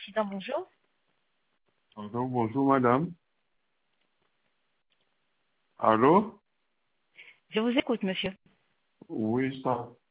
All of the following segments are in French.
Président, bonjour. Allô, bonjour madame. Allô? Je vous écoute, monsieur. Oui,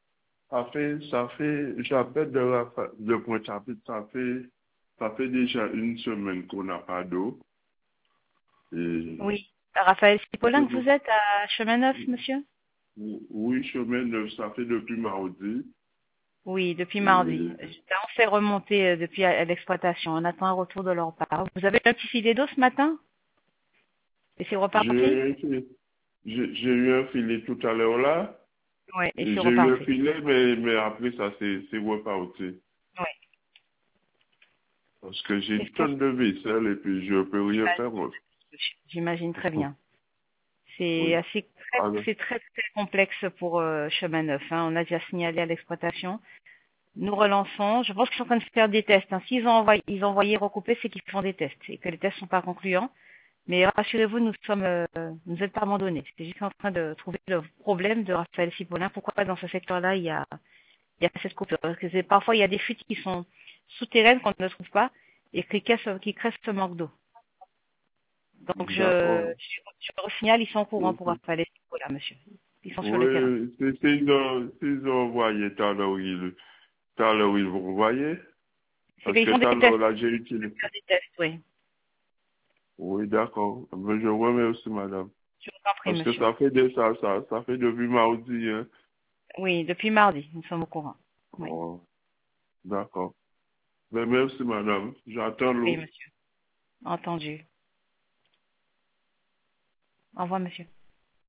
j'appelle de Pointe-à-Pitre, ça fait déjà une semaine qu'on n'a pas d'eau. Et, Oui. Raphaël Cipollin, que vous êtes à Chemin Neuf, monsieur? oui, chemin neuf, ça fait depuis mardi. Oui, depuis mardi. Et On fait remonter depuis à l'exploitation. On attend un retour de leur part. Vous avez un petit filet d'eau ce matin? Et c'est j'ai reparti? eu un filet, j'ai eu un filet tout à l'heure là. Oui, et c'est J'ai eu un reparti. filet, mais après ça, c'est reparti. Oui. Parce que j'ai Est-ce une que tonne de vaisselle et puis je peux rien faire. j'imagine très bien. C'est Oui. assez Alors, c'est très très complexe pour Chemin Neuf, hein. On a déjà signalé à l'exploitation. Nous relançons. Je pense qu'ils sont en train de faire des tests, hein. S'ils ont envoyé recouper, c'est qu'ils font des tests et que les tests sont pas concluants. Mais rassurez-vous, nous êtes pas abandonnés. C'est juste en train de trouver le problème de Raphaël Cipollin. Pourquoi dans ce secteur-là, il y a cette coupure? Parce que parfois, il y a des fuites qui sont souterraines qu'on ne trouve pas et qui créent ce manque d'eau. Donc, d'accord. je signale, ils sont au courant pour Raphaël Cipollin, monsieur. Ils sont sur le terrain. Oui, s'ils ont envoyé tout à l'heure, ils vont envoyer. C'est Parce qu'ils que font tout des à l'heure, tests. là, j'ai Ils utilisé. veulent faire des tests, oui. Oui, d'accord. Mais je vous remercie, madame. Je vous en prie, Parce que monsieur. ça fait depuis mardi, hein. Oui, depuis mardi, nous sommes au courant. Oui. Oh, d'accord. Mais merci, madame. J'attends Oui, l'eau. monsieur. Entendu. Au revoir, monsieur.